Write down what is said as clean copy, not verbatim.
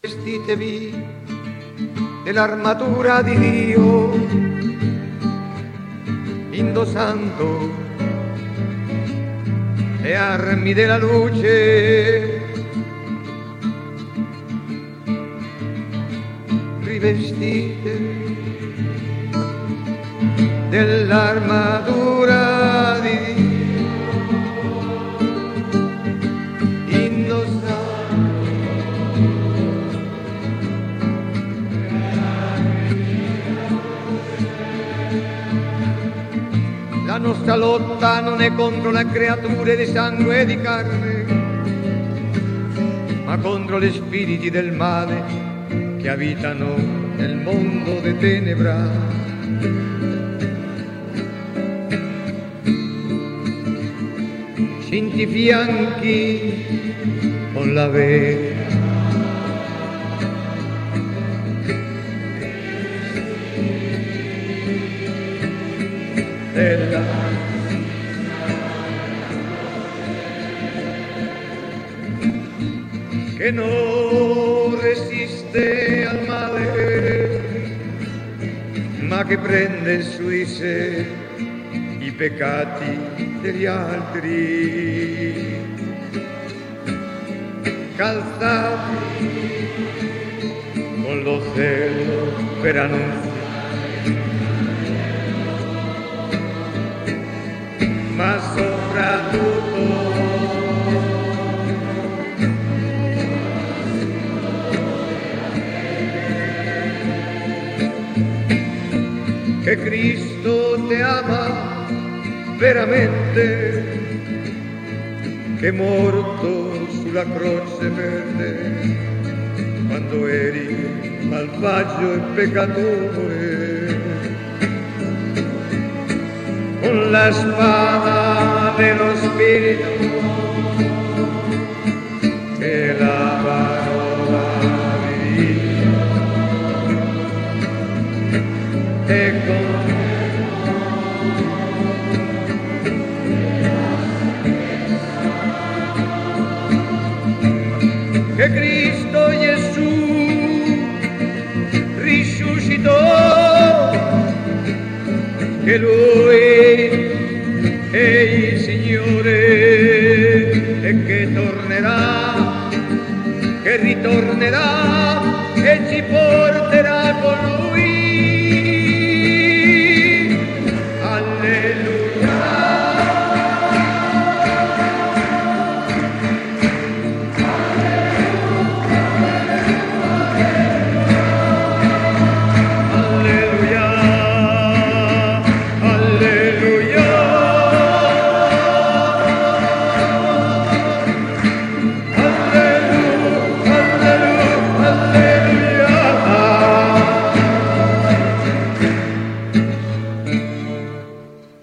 Vestitevi dell'armatura di Dio, indossando le armi della luce. Rivestitevi dell'armatura di Dio, indossando la nostra lotta non è contro le creature di sangue e di carne, ma contro gli spiriti del male che abitano nel mondo di tenebra. Cinti fianchi con la vera della che non resiste al male, ma che prende su di sé i peccati degli altri, calzati con lo zelo per annunziare, ma soprattutto che Cristo te ama veramente, che è morto sulla croce per te quando eri malvagio e peccatore, con la spada dello Spirito e la parola di Dio, e con che Cristo Gesù risuscitò, che Lui è il Signore e che tornerà, che ritornerà e ci porterà